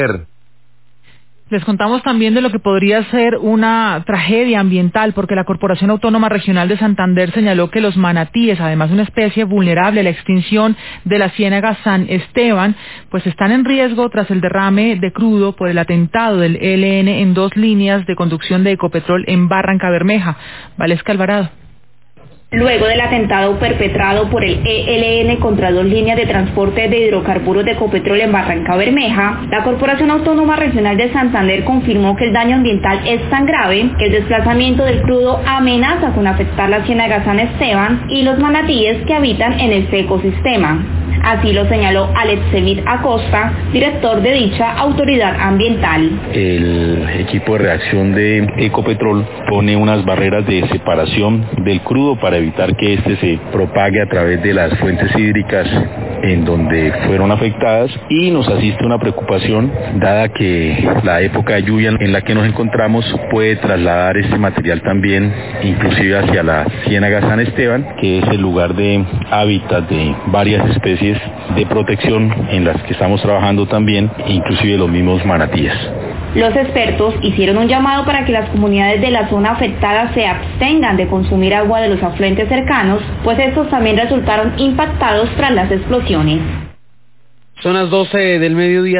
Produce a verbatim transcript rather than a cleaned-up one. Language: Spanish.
Les contamos también de lo que podría ser una tragedia ambiental, porque la Corporación Autónoma Regional de Santander señaló que los manatíes, además de una especie vulnerable a la extinción de la Ciénaga San Esteban, pues están en riesgo tras el derrame de crudo por el atentado del E L N en dos líneas de conducción de Ecopetrol en Barrancabermeja. Valesca Alvarado. Luego del atentado perpetrado por el E L N contra dos líneas de transporte de hidrocarburos de Ecopetrol en Barrancabermeja, la Corporación Autónoma Regional de Santander confirmó que el daño ambiental es tan grave que el desplazamiento del crudo amenaza con afectar la Ciénaga San Esteban y los manatíes que habitan en este ecosistema. Así lo señaló Alexemir Acosta, director de dicha autoridad ambiental. El equipo de reacción de Ecopetrol pone unas barreras de separación del crudo para evitar que éste se propague a través de las fuentes hídricas en donde fueron afectadas, y nos asiste una preocupación dada que la época de lluvia en la que nos encontramos puede trasladar este material también inclusive hacia la Ciénaga San Esteban, que es el lugar de hábitat de varias especies de protección en las que estamos trabajando también, inclusive los mismos manatíes. Los expertos hicieron un llamado para que las comunidades de la zona afectada se abstengan de consumir agua de los afluentes cercanos, pues estos también resultaron impactados tras las explosiones. Son las doce del mediodía.